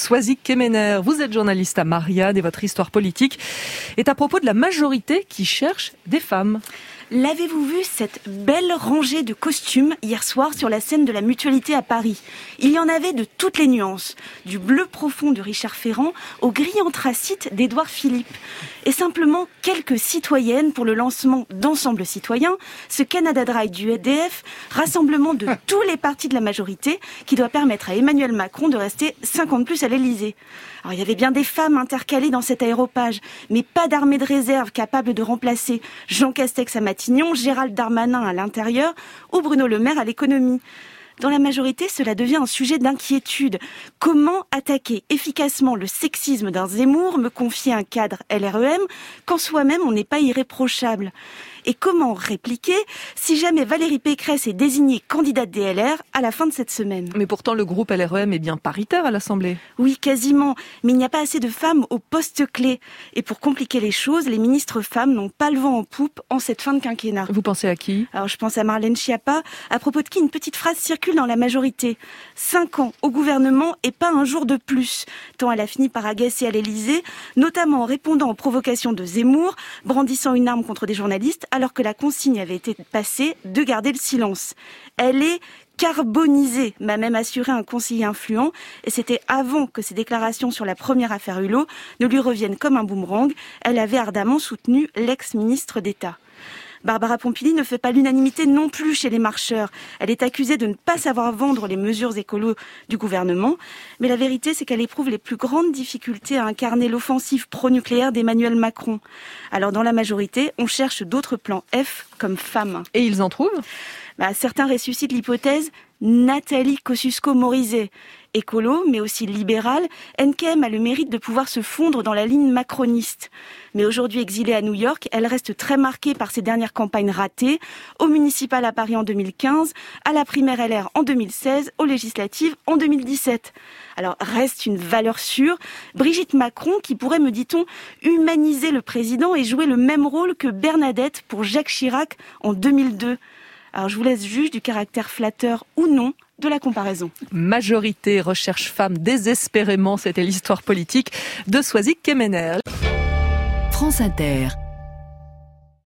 Soisy-Kemener. Vous êtes journaliste à Marianne et votre histoire politique est à propos de la majorité qui cherche des femmes. L'avez-vous vu cette belle rangée de costumes hier soir sur la scène de la Mutualité à Paris ? Il y en avait de toutes les nuances, du bleu profond de Richard Ferrand au gris anthracite d'Édouard Philippe. Et simplement quelques citoyennes pour le lancement d'Ensemble Citoyen, ce Canada Dry du EDF, rassemblement de tous les partis de la majorité qui doit permettre à Emmanuel Macron de rester 5 ans de plus à l'Élysée. Alors il y avait bien des femmes intercalées dans cet aéropage, mais pas d'armée de réserve capable de remplacer Jean Castex à Matignon, Gérald Darmanin à l'intérieur ou Bruno Le Maire à l'économie. Dans la majorité, cela devient un sujet d'inquiétude. Comment attaquer efficacement le sexisme d'un Zemmour, me confier un cadre LREM, quand soi-même on n'est pas irréprochable ? Et comment répliquer si jamais Valérie Pécresse est désignée candidate des LR à la fin de cette semaine ? Mais pourtant, le groupe LREM est bien paritaire à l'Assemblée. Oui, quasiment. Mais il n'y a pas assez de femmes aux postes clés. Et pour compliquer les choses, les ministres femmes n'ont pas le vent en poupe en cette fin de quinquennat. Vous pensez à qui ? Alors, je pense à Marlène Schiappa, à propos de qui une petite phrase circule dans la majorité. 5 ans au gouvernement et pas un jour de plus. Tant elle a fini par agacer à l'Élysée, notamment en répondant aux provocations de Zemmour, brandissant une arme contre des journalistes, alors que la consigne avait été passée de garder le silence. Elle est carbonisée, m'a même assuré un conseiller influent, et c'était avant que ses déclarations sur la première affaire Hulot ne lui reviennent comme un boomerang. Elle avait ardemment soutenu l'ex-ministre d'État. Barbara Pompili ne fait pas l'unanimité non plus chez les marcheurs. Elle est accusée de ne pas savoir vendre les mesures écolo du gouvernement. Mais la vérité, c'est qu'elle éprouve les plus grandes difficultés à incarner l'offensive pro-nucléaire d'Emmanuel Macron. Alors dans la majorité, on cherche d'autres plans F comme femmes. Et ils en trouvent ? Certains ressuscitent l'hypothèse Nathalie Kosciusko-Morizet. Écolo, mais aussi libérale, NKM a le mérite de pouvoir se fondre dans la ligne macroniste. Mais aujourd'hui exilée à New York, elle reste très marquée par ses dernières campagnes ratées, au municipal à Paris en 2015, à la primaire LR en 2016, aux législatives en 2017. Alors reste une valeur sûre, Brigitte Macron qui pourrait, me dit-on, humaniser le président et jouer le même rôle que Bernadette pour Jacques Chirac en 2002. Alors je vous laisse juge du caractère flatteur ou non de la comparaison. Majorité recherche femme désespérément, c'était l'histoire politique de Soisy-Kemener. France Inter.